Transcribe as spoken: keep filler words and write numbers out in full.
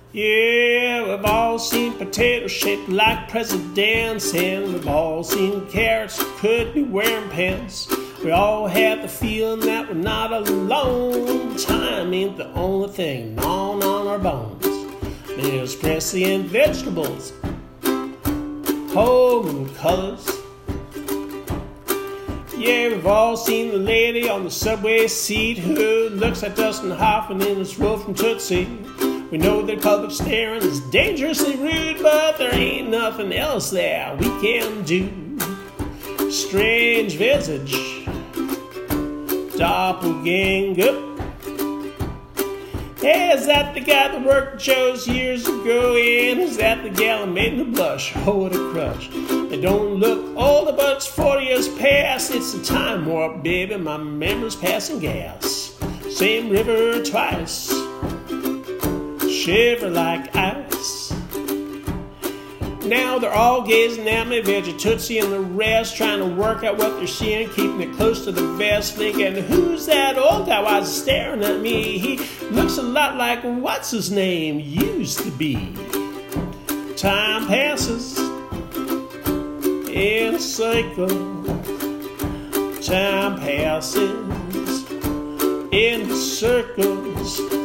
Yeah, we've all seen potatoes shaped like presidents, and we've all seen carrots that could be wearing pants. We all had the feeling that we're not alone. Time ain't the only thing gnawing on our bones. There's prescient vegetables, home colors. Yeah, we've all seen the lady on the subway seat who looks like Dustin Hoffman in his role from Tootsie. We know that public staring is dangerously rude, but there ain't nothing else there we can do. Strange visage, doppelganger. Hey, is that the guy that worked at Joe's years ago? And is that the gal that made me blush? Oh, what a crush. They don't look older, but it's forty years past. It's a time warp, baby. My memory's passing gas. Same river twice. Shiver like ice. Now they're all gazing at me, Veggie Tootsie and the rest, trying to work out what they're seeing, keeping it close to the vest, thinking, who's that old guy? Why is he staring at me? He looks a lot like what's his name used to be. Time passes in a cycle. Time passes in circles.